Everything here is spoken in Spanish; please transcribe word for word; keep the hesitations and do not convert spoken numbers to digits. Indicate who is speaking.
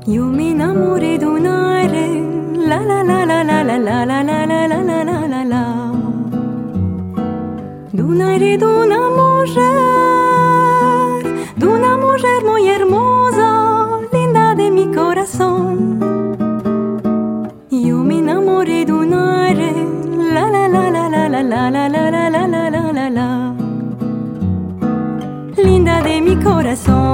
Speaker 1: Io mi innamoré d'un aire, la la la la la la la la la la la la la la la. D'un aire d'una mujer, d'una mujer muy hermosa, linda de mi corazón. Io mi innamoré d'un aire, la la la la la la la la la la la la la la la. Linda de mi corazón.